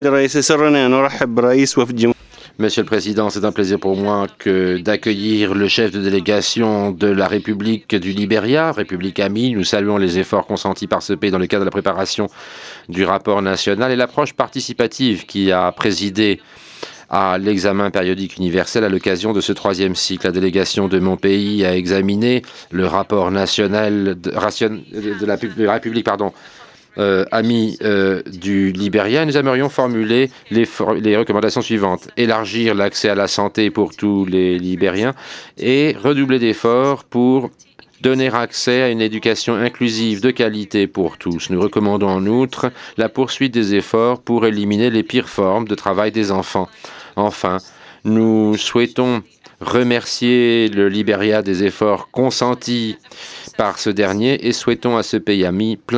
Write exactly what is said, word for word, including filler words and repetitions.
الرئيس يسرني أن أرحب برئيس وفد جمهورية. Monsieur le Président, c'est un plaisir pour moi que d'accueillir le chef de délégation de la République du Libéria, République amie. Nous saluons les efforts consentis par ce pays dans le cadre de la préparation du rapport national et l'approche participative qui a présidé à l'examen périodique universel à l'occasion de ce troisième cycle. La délégation de mon pays a examiné le rapport national de, de, la, de la République pardon, euh, amis euh, du Libéria. Nous aimerions formuler les, for les recommandations suivantes. Élargir l'accès à la santé pour tous les Libériens et redoubler d'efforts pour donner accès à une éducation inclusive de qualité pour tous. Nous recommandons en outre la poursuite des efforts pour éliminer les pires formes de travail des enfants. Enfin, nous souhaitons remercier le Libéria des efforts consentis par ce dernier et souhaitons à ce pays ami plein